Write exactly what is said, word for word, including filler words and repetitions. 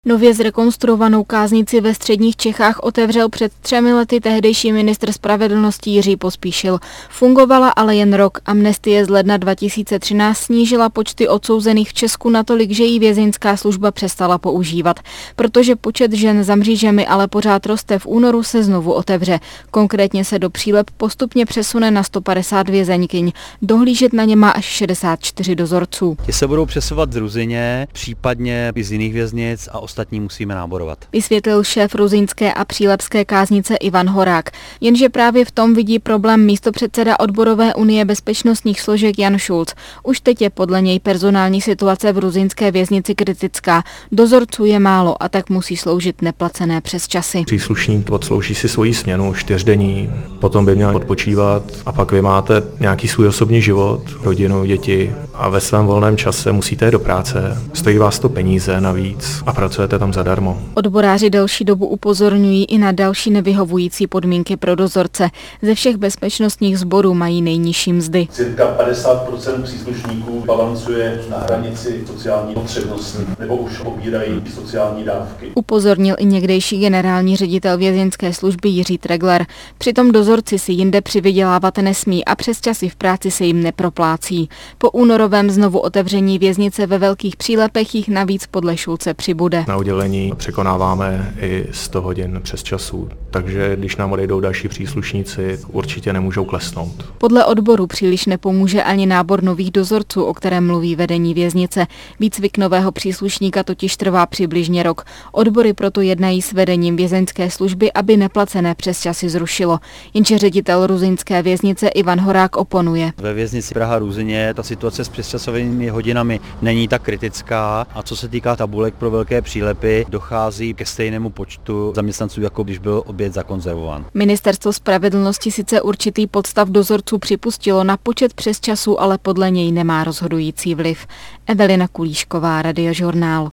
Nově zrekonstruovanou káznici ve středních Čechách otevřel před třemi lety tehdejší ministr spravedlnosti Jiří Pospíšil. Fungovala ale jen rok. Amnestie z ledna dva tisíce třináct snížila počty odsouzených v Česku natolik, že ji vězeňská služba přestala používat. Protože počet žen za mřížemi ale pořád roste, v únoru se znovu otevře. Konkrétně se do Příleb postupně přesune na sto padesát vězeňkyň. Dohlížet na ně má až šedesát čtyři dozorců. Ti se budou přesouvat z Ruzyně, případně i z jiných věznic a ostatní musíme náborovat. Vysvětlil šéf ruzyňské a přílepské káznice Ivan Horák. Jenže právě v tom vidí problém místopředseda odborové unie bezpečnostních složek Jan Šulc. Už teď je podle něj personální situace v ruzyňské věznici kritická. Dozorců je málo a tak musí sloužit neplacené přesčasy. Příslušník odslouží si svoji směnu čtyřdenní, potom by měl odpočívat a pak vy máte nějaký svůj osobní život, rodinu, děti a ve svém volném čase musíte jít do práce. Stojí vás to peníze navíc a pracujete tam zadarmo. Odboráři delší dobu upozorňují i na další nevyhovující podmínky pro dozorce. Ze všech bezpečnostních sborů mají nejnižší mzdy. Cirka padesát procent příslušníků balancuje na hranici sociální potřebnosti nebo už pobírají sociální dávky. Upozornil i někdejší generální ředitel vězeňské služby Jiří Tregler. Přitom dozorci si jinde přivydělávat nesmí a přesčasy v práci se jim neproplácí. Po únorovém znovu otevření věznice ve Velkých Přílepech jich navíc podle Šulce přibude. Na oddělení překonáváme i sto hodin přes časů, takže když nám odejdou další příslušníci, určitě nemůžou klesnout. Podle odboru příliš nepomůže ani nábor nových dozorců, o kterém mluví vedení věznice. Výcvik nového příslušníka totiž trvá přibližně rok. Odbory proto jednají s vedením vězeňské služby, aby neplacené přesčasy zrušilo. Jenže ředitel ruzyňské věznice Ivan Horák oponuje. Ve věznici Praha Ruzyně ta situace s přesčasovými hodinami není tak kritická a co se týká tabulek pro Velké Přílepy, dochází ke stejnému počtu zaměstnanců, jako když byl objekt zakonzervován. Ministerstvo spravedlnosti sice určitý podstav dozorců připustilo, na počet přesčasů ale podle něj nemá rozhodující vliv. Evelina Kulíšková, Radiožurnál.